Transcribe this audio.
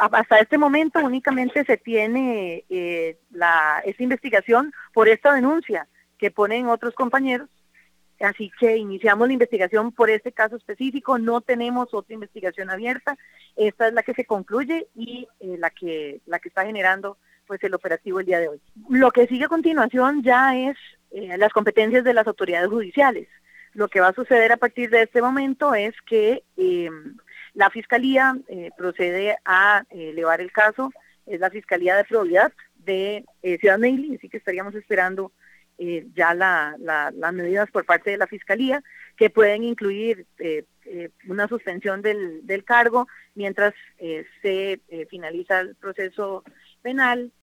hasta este momento únicamente se tiene esta investigación por esta denuncia que ponen otros compañeros, así que iniciamos la investigación por este caso específico, no tenemos otra investigación abierta, esta es la que se concluye y la que está generando pues el operativo el día de hoy. Lo que sigue a continuación ya es las competencias de las autoridades judiciales. Lo que va a suceder a partir de este momento es que la Fiscalía procede a elevar el caso, es la Fiscalía de Probidad de Ciudad Medellín, así que estaríamos esperando ya las medidas por parte de la Fiscalía, que pueden incluir una suspensión del cargo mientras se finaliza el proceso penal.